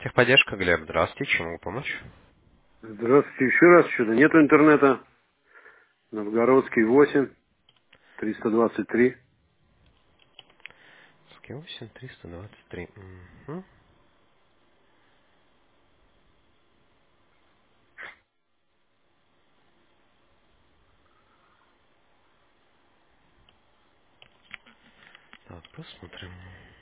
Техподдержка, Глеб, здравствуйте, чем могу помочь? Здравствуйте, еще раз что-то. Нету интернета. Новгородский 8, 323. Ски 323. Мгм. Так, посмотрим.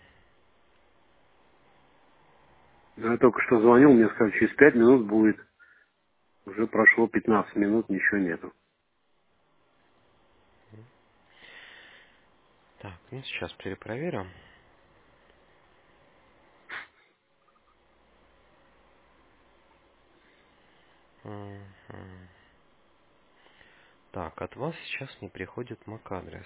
Я только что звонил, мне сказали, через 5 минут будет. Уже прошло 15 минут, ничего нету. Так, ну сейчас перепроверю. Мгм. Так, от вас сейчас не приходит MAC-адрес.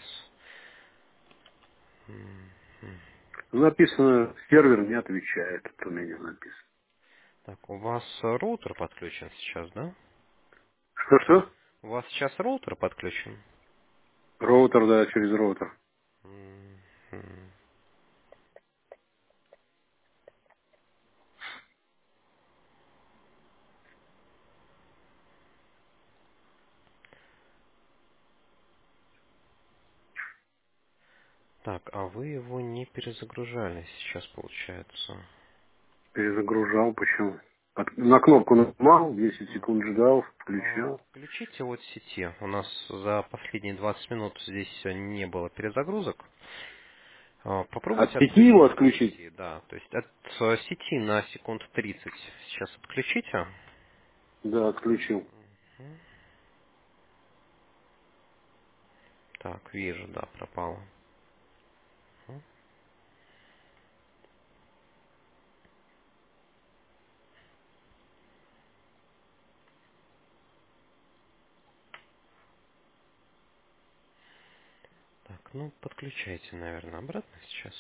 Мгм. Написано, сервер не отвечает. Это у меня написано. Так, у вас роутер подключен сейчас, да? Что-что? У вас сейчас роутер подключен? Роутер, да, через роутер. Мгм. Так, а вы его не перезагружали сейчас, получается. Перезагружал, почему? На кнопку нажимал, 10 секунд ждал, включил. Включите от сети. У нас за последние 20 минут здесь не было перезагрузок. От Попробуйте сети его отключить от отключить? сети, да. То есть от сети на секунд 30 сейчас отключите. Да, отключил. Мгм. Так, вижу, да, пропало. Мгм. Так, ну подключайте, наверное, обратно сейчас.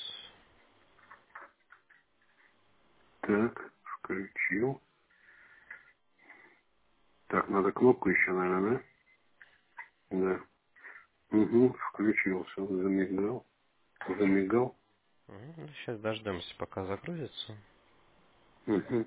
Так, включил. Так, надо кнопку еще, наверное, да? Да. Угу, включился, замигал. Замигал. Сейчас дождемся, пока загрузится. Мгм.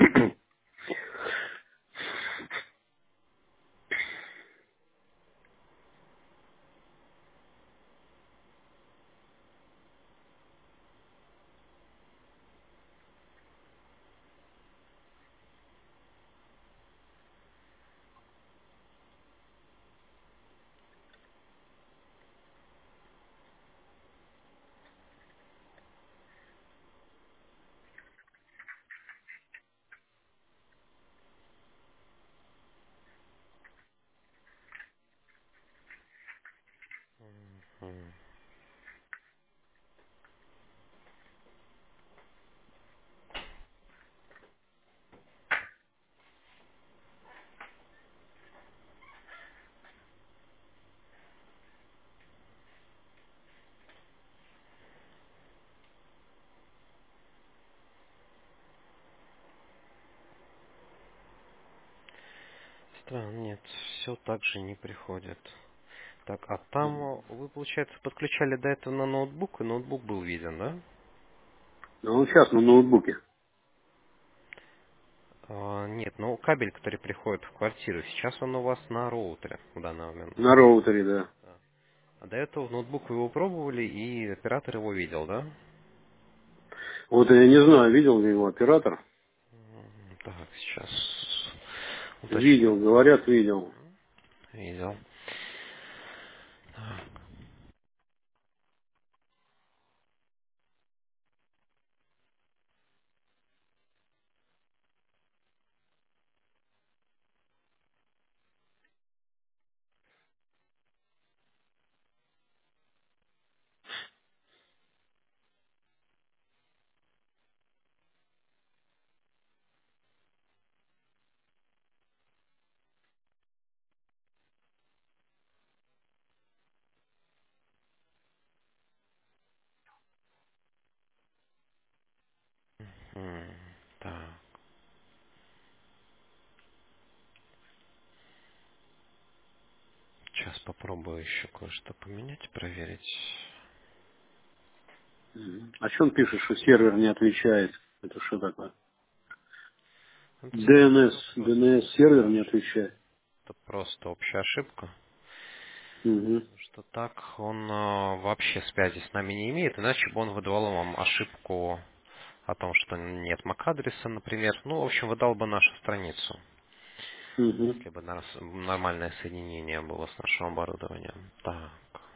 Мгм. Странно, нет, все так же не приходит. Так, а там вы, получается, подключали до этого на ноутбук, и ноутбук был виден, да? Ну, он сейчас на ноутбуке. Нет, ну кабель, который приходит в квартиру, сейчас он у вас на роутере в данный момент. На роутере, да. Да. А до этого в ноутбук вы его пробовали, и оператор его видел, да? Вот я не знаю, видел ли его оператор. Так, сейчас Видел, уточню. говорят, видел. Видел. Так, м, так, сейчас попробую еще кое-что поменять, проверить. Мгм. А что он пишет, что сервер не отвечает? Это что такое? Это DNS, просто DNS сервер не отвечает. это просто общая ошибка. Угу. Что так он вообще связи с нами не имеет, иначе бы он выдавал вам ошибку о том, что нет MAC-адреса, например. Ну, в общем, выдал бы нашу страницу, Угу. если бы нормальное соединение было с нашим оборудованием. Так.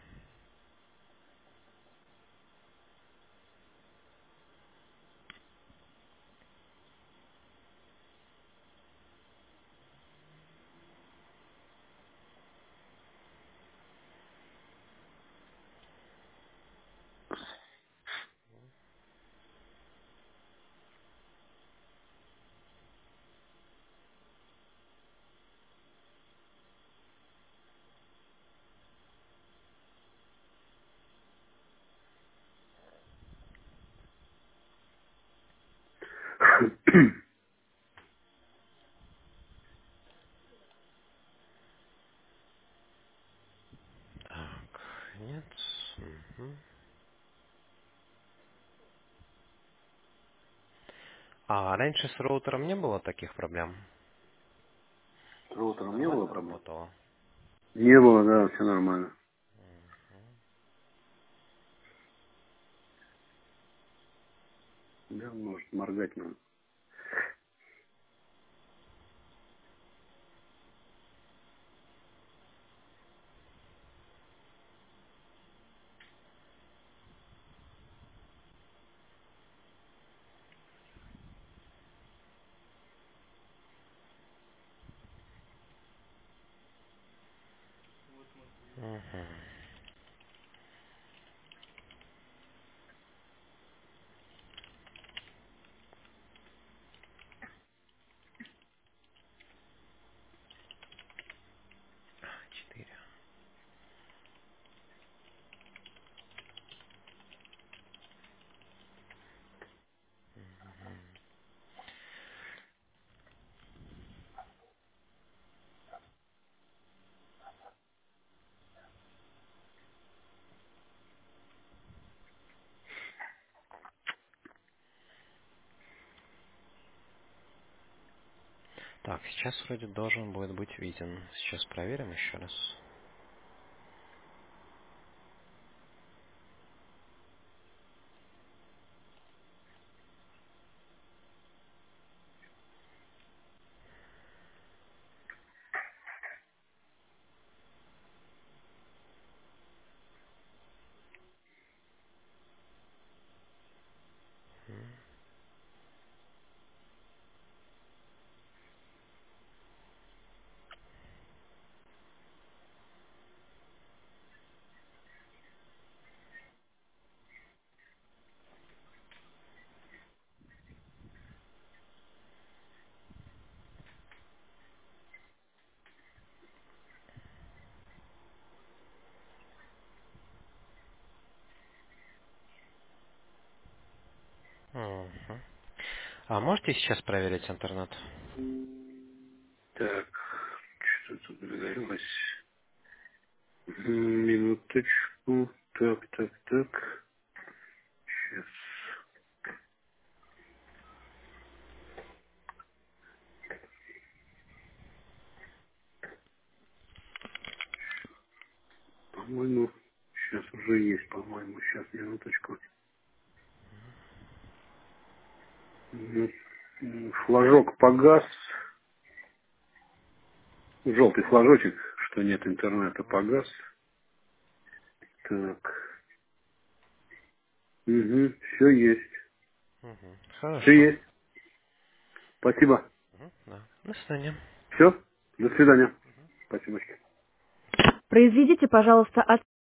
Так, нет. Мгм. А раньше с роутером не было таких проблем? С роутером не было Нормально проблем? работало? Не было, да, все нормально. Да, может, моргать надо. Мгм. 4. Так, сейчас вроде должен будет быть виден. Сейчас проверим еще раз. Мгм. А можете сейчас проверить интернет? Так, что тут загорелось? Минуточку. Так, так, так. Сейчас. По-моему, сейчас уже есть, по-моему. Сейчас, минуточку. Флажок погас. Желтый флажочек, что нет интернета, погас. Так. Угу, все есть. Мгм. Все Хорошо. есть. Спасибо. Мгм. Да. До свидания. Все. До свидания. Спасибо. Произведите, пожалуйста,